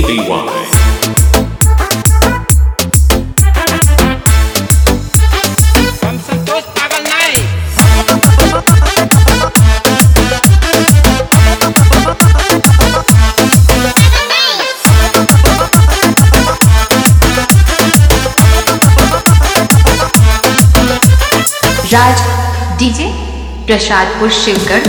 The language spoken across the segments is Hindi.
राज डीजे प्रसादपुर शिवगढ़।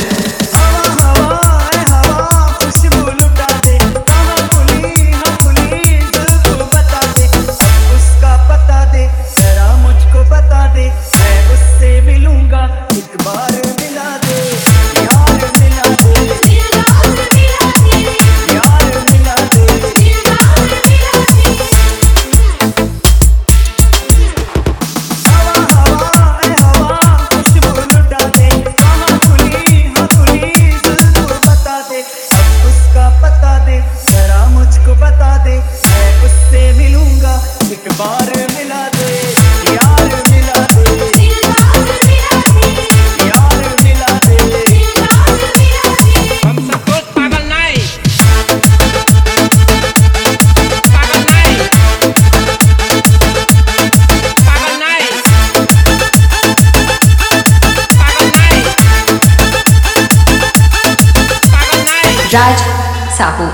राज साहू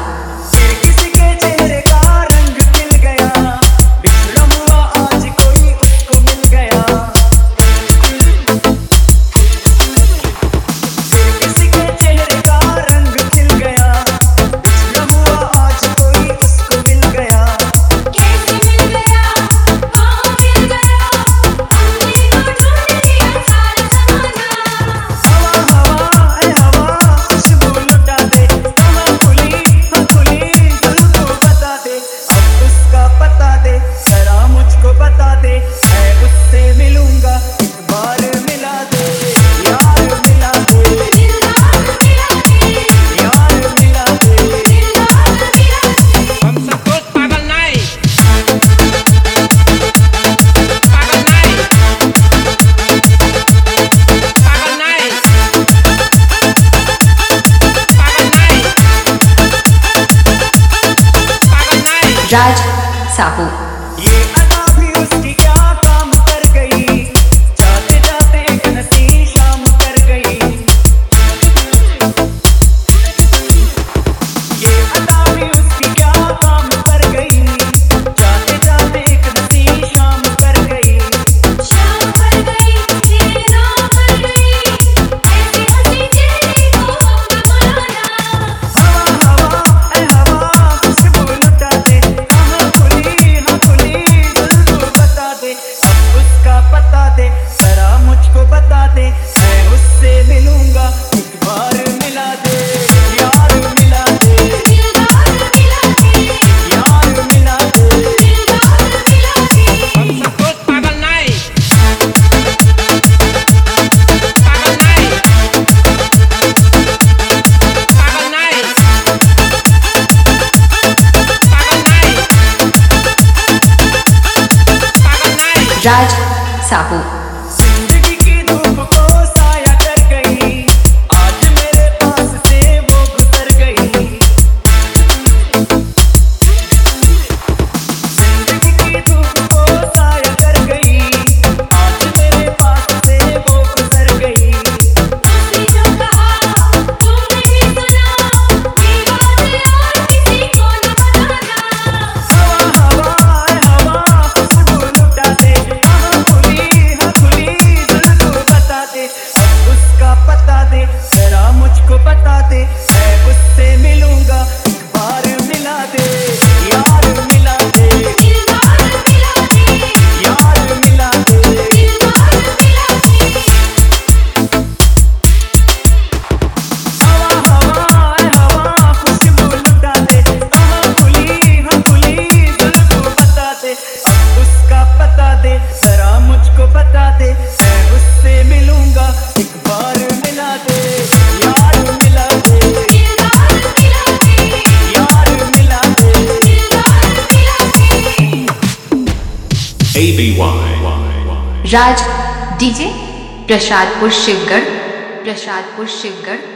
राज साहू राज साहू जिंदगी की धूप को साया कर गई, आज मेरे पास से वो गुजर गई। जिंदगी की धूप को साया कर गई, आज मेरे पास से वो गुजर गई। तुमने जो कहा तुमने भी सुना, ये बात और किसी को न बताना। हवा हवा खुशबू लुटा दे, खुली दिल को बता दे, अब उसका पता दे, जरा मुझको बता दे, मैं उससे मिलूंगा, एक बार मिला दे, यार मिला दे, दिलदार मिला दे, यार मिला दे। दिलदार मिला दे। हवा खुशबू लुटा दे, खुली दिल को बता दे, अब उसका पता दे, जरा मुझको बता दे, मैं उससे मिलूंगा, एक बार मिला दे, यार मिला दे, दिलदार मिला दे, यार मिला दे। दिलदार मिला दे। राज डीजे प्रसादपुर शिवगढ़।